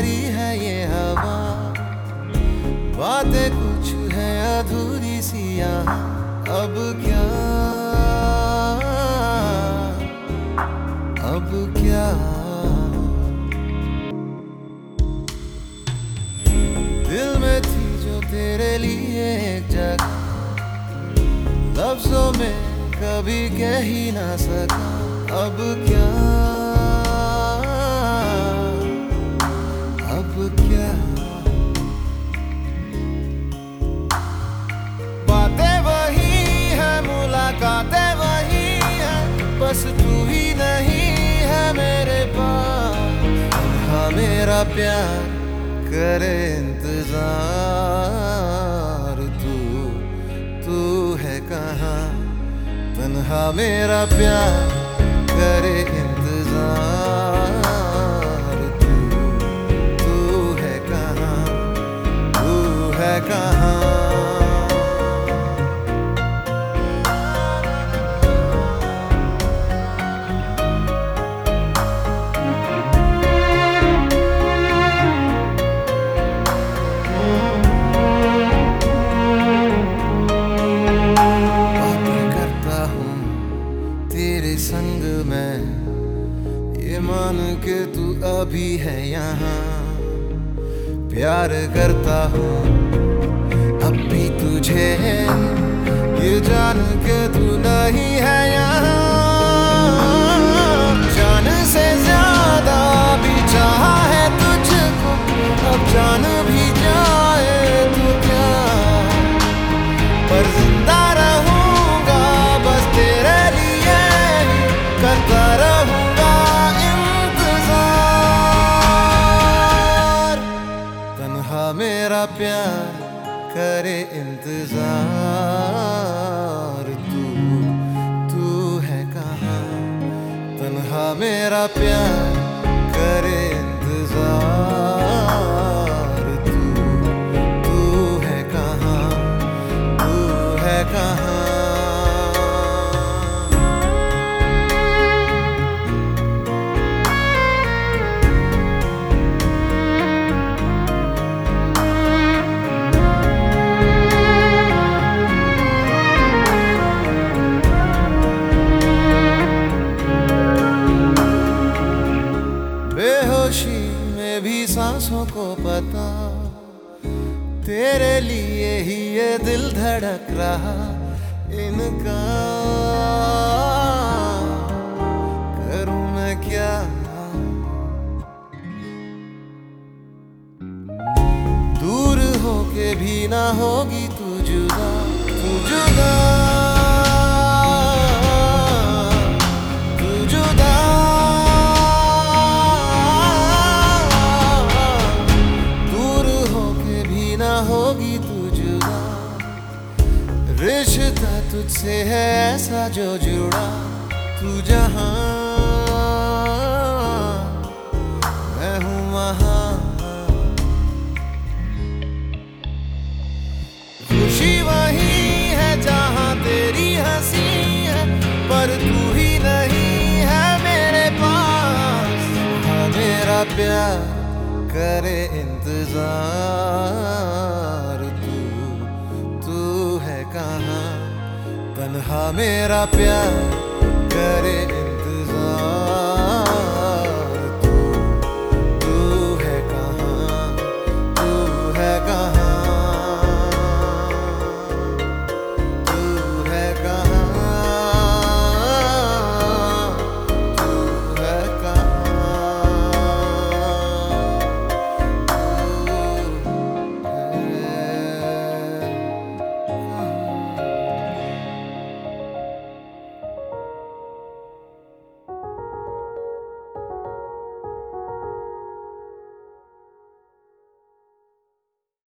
भरी है ये हवा, बातें कुछ है अधूरी सी यहाँ। अब क्या, अब क्या, दिल में थी जो तेरे लिए एक जगह, लफ्जों में कभी कह ही ना सका। अब क्या, अब क्या, बातें वही है, मुलाकातें वही है, बस तू ही नहीं है मेरे पास। हाँ मेरा प्यार करे इंतजार, तू है कहाँ। तन्हा मेरा प्यार करे इंतजार, तू है कहाँ, तू है कहाँ। तेरे संग में ये मान के तू अभी है यहाँ, प्यार करता हूँ अब भी तुझे, ये जान के तू नहीं है यहाँ। जान से ज्यादा भी चाहा है तुझको, अब जान भी जाए तो क्या, पर जिंदा रहूंगा बस तेरे लिए, करता रहूंगा इंतजार। तन्हा मेरा प्यार करे इंतजार, तू है कहाँ। तन्हा मेरा प्यार करे इंतजार, तू है कहाँ, तू है कहाँ। बेहोशी में भी सांसों को पता, तेरे लिए ही ये दिल धड़क रहा। इनका करूं मैं क्या, दूर होके भी ना होगी तू जुदा, तू जुदा, होगी तू जुदा। रिश्ता तुझसे है ऐसा जो जुड़ा, तू जहां मैं हूं वहां। खुशी वही है जहां तेरी हंसी है, पर तू ही नहीं है मेरे पास। हाँ मेरा प्यार करे इंतजार, तू है कहाँ। तन्हा मेरा प्यार करे